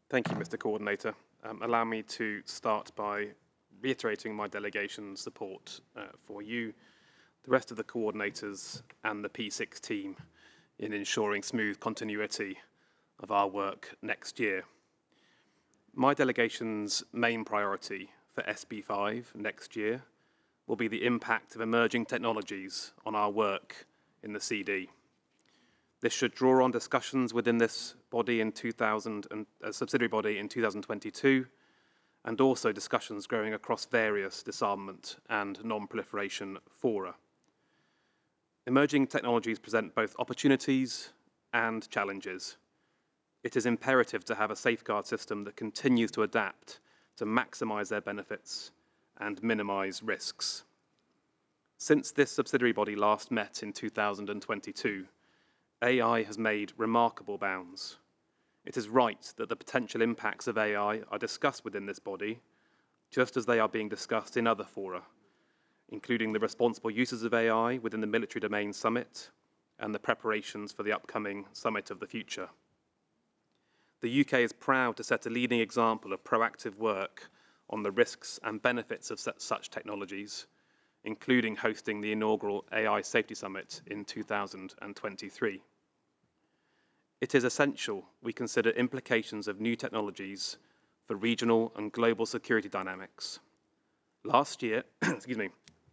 Thank you, Mr. Coordinator. Allow me to start by reiterating my delegation's support for you, the rest of the coordinators and the P6 team in ensuring smooth continuity of our work next year. My delegation's main priority for SB5 next year will be the impact of emerging technologies on our work in the CD. This should draw on discussions within this body in subsidiary body in 2022, and also discussions growing across various disarmament and non-proliferation fora. Emerging technologies present both opportunities and challenges. It is imperative to have a safeguard system that continues to adapt to maximize their benefits and minimize risks. Since this subsidiary body last met in 2022, AI has made remarkable bounds. It is right that the potential impacts of AI are discussed within this body, just as they are being discussed in other fora, including the responsible uses of AI within the Military Domain Summit and the preparations for the upcoming Summit of the Future. The UK is proud to set a leading example of proactive work on the risks and benefits of such technologies, including hosting the inaugural AI Safety Summit in 2023. It is essential we consider implications of new technologies for regional and global security dynamics. Last year, the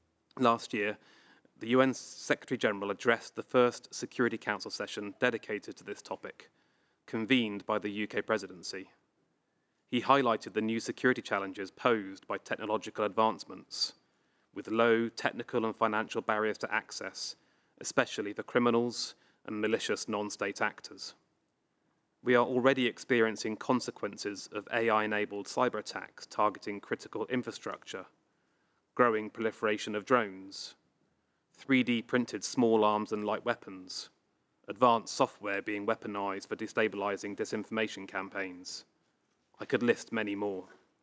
UN Secretary General addressed the first Security Council session dedicated to this topic, convened by the UK Presidency. He highlighted the new security challenges posed by technological advancements, with low technical and financial barriers to access, especially for criminals and malicious non-state actors. We are already experiencing consequences of AI-enabled cyber attacks targeting critical infrastructure, growing proliferation of drones, 3D printed small arms and light weapons, advanced software being weaponized for destabilizing disinformation campaigns. I could list many more.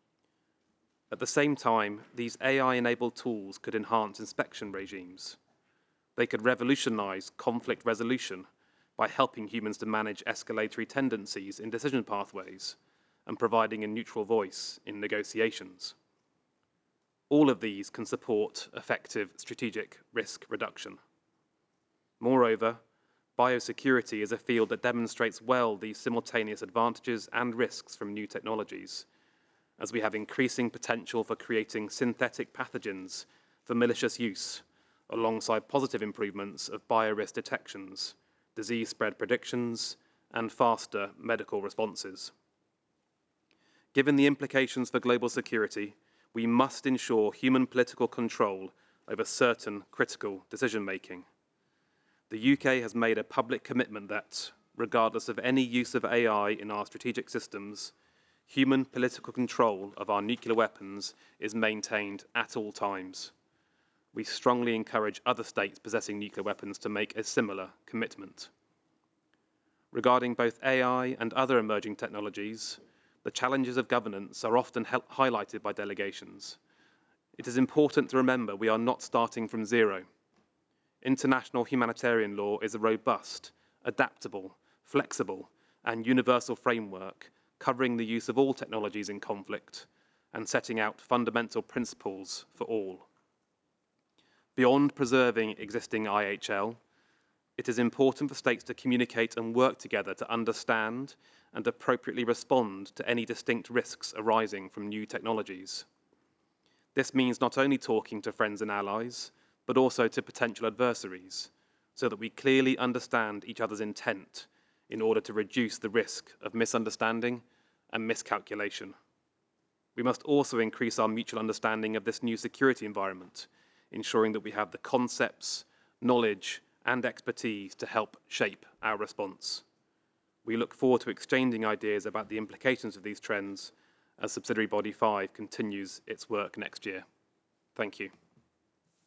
At the same time, these AI-enabled tools could enhance inspection regimes. They could revolutionize conflict resolution by helping humans to manage escalatory tendencies in decision pathways and providing a neutral voice in negotiations. All of these can support effective strategic risk reduction. Moreover, biosecurity is a field that demonstrates well these simultaneous advantages and risks from new technologies, as we have increasing potential for creating synthetic pathogens for malicious use, alongside positive improvements of biorisk detections, disease spread predictions, and faster medical responses. Given the implications for global security, we must ensure human political control over certain critical decision-making. The UK has made a public commitment that, regardless of any use of AI in our strategic systems, human political control of our nuclear weapons is maintained at all times. We strongly encourage other states possessing nuclear weapons to make a similar commitment. Regarding both AI and other emerging technologies, the challenges of governance are often highlighted by delegations. It is important to remember we are not starting from zero. International humanitarian law is a robust, adaptable, flexible, and universal framework covering the use of all technologies in conflict and setting out fundamental principles for all. Beyond preserving existing IHL, it is important for states to communicate and work together to understand and appropriately respond to any distinct risks arising from new technologies. This means not only talking to friends and allies, but also to potential adversaries, so that we clearly understand each other's intent in order to reduce the risk of misunderstanding and miscalculation. We must also increase our mutual understanding of this new security environment, ensuring that we have the concepts, knowledge, and expertise to help shape our response. We look forward to exchanging ideas about the implications of these trends as Subsidiary Body 5 continues its work next year. Thank you.